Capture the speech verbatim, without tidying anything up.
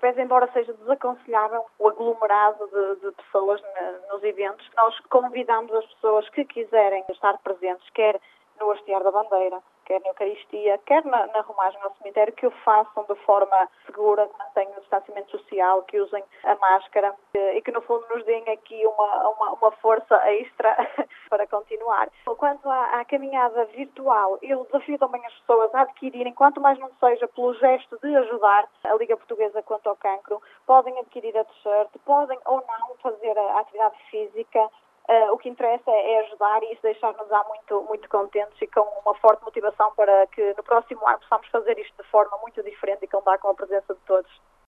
pese embora seja desaconselhável o aglomerado de, de pessoas na, nos eventos, nós convidamos as pessoas que quiserem estar presentes, quer no hastear da bandeira, quer na Eucaristia, quer na, na romagem ao cemitério, que o façam de forma segura, que mantenham o distanciamento social, que usem a máscara e que, no fundo, nos deem aqui uma, uma, uma força extra para continuar. Quanto à, à caminhada virtual, eu desafio também as pessoas a adquirirem, quanto mais não seja pelo gesto de ajudar a Liga Portuguesa contra o Cancro, podem adquirir a t-shirt, podem ou não fazer a atividade física. Uh, o que interessa é ajudar e isso deixar-nos lá muito, muito contentes e com uma forte motivação para que no próximo ano possamos fazer isto de forma muito diferente e contar com a presença de todos.